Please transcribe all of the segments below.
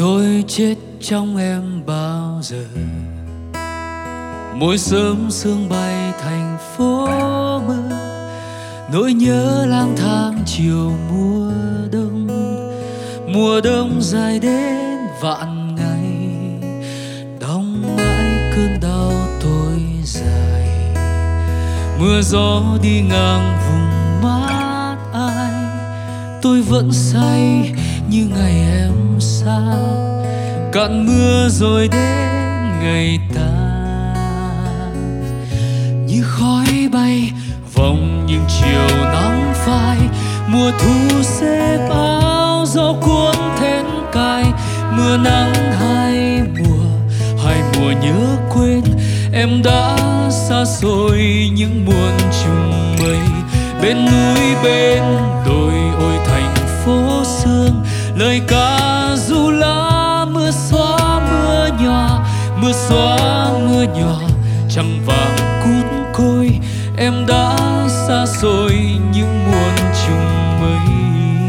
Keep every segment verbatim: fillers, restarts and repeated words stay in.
Tôi chết trong em bao giờ. Mỗi sớm sương bay thành phố mơ, nỗi nhớ lang thang chiều mùa đông. Mùa đông dài đến vạn ngày, đong mãi cơn đau tôi dài. Mưa gió đi ngang vùng mát ai, tôi vẫn say như ngày em xa. Cạn mưa rồi đến ngày tan, như khói bay vòng những chiều nắng phai. Mùa thu xếp áo gió cuốn then cài, mưa nắng hai mùa, hai mùa nhớ quên. Em đã xa xôi những muôn trùng mây, bên núi bên đồi ôi thành phố sương. Lời ca ru lá mưa xóa mưa nhòa, mưa xóa mưa nhòa trăng vàng cút côi. Em đã xa xôi những muôn trùng mây.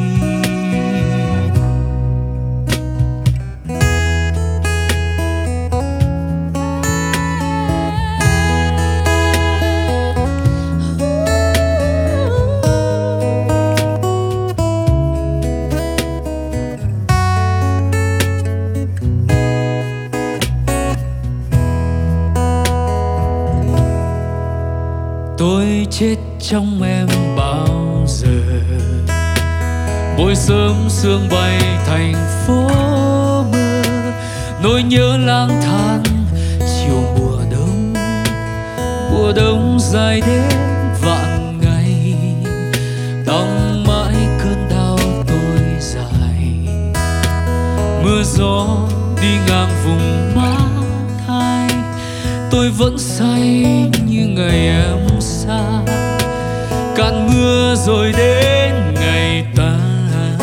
Tôi chết trong em bao giờ. Buổi sớm sương bay thành phố mơ, nỗi nhớ lang thang chiều mùa đông. Mùa đông dài đến vạn ngày, đong mãi cơn đau tôi dài. Mưa gió đi ngang vùng mát hai, tôi vẫn say như ngày em xa. Cạn mưa rồi đến ngày tan,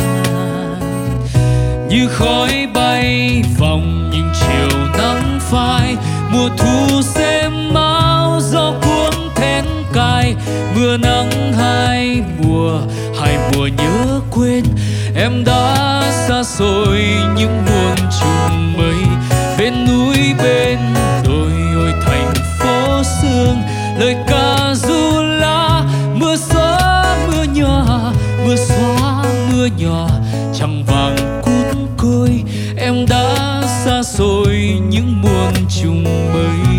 như khói bay vòng những chiều nắng phai. Mùa thu xêm áo gió cuốn then cài, mưa nắng hai mùa, hai mùa nhớ quên. Em đã xa xôi những muôn trùng mây, bên núi bên đồi ôi thành phố sương. Lời ca ru lá mưa xóa mưa nhòa, mưa xóa mưa nhòa trăng vàng cút côi. Em đã xa xôi những muôn trùng mây.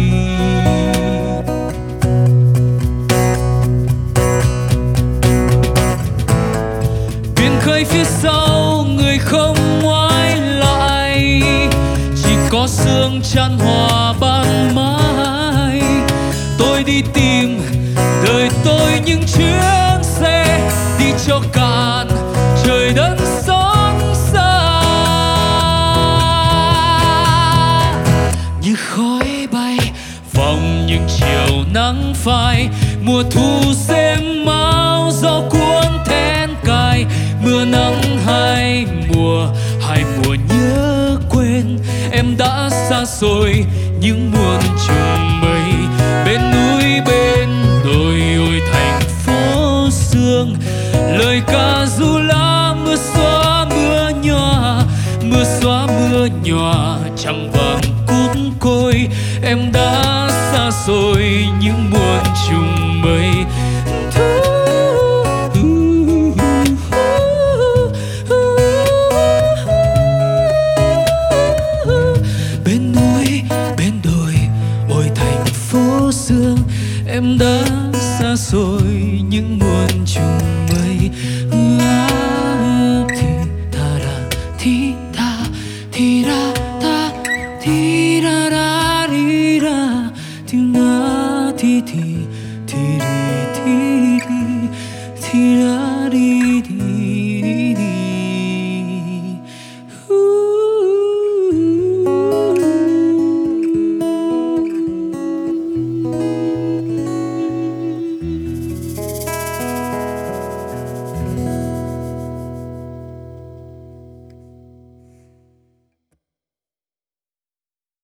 Biển khơi phía sau người không ngoái lại, chỉ có sương chan hòa ban mai. Tôi đi tìm đời tôi những chuyến xe, đi cho cạn trời đất xót xa. Như khói bay vòng những chiều nắng phai, mùa thu xêm áo gió cuốn then cài. Mưa nắng hai mùa, hai mùa nhớ quên. Em đã xa xôi những muôn trùng mây, bên núi bên đồi ôi thành phố sương. Lời ca ru lá mưa xóa mưa nhòa, mưa xóa mưa nhòa trăng vàng cút côi. Em đã xa xôi những muôn trùng mây. Bên núi bên đồi ôi thành phố sương. Em đã xa xôi những muôn trùng mây.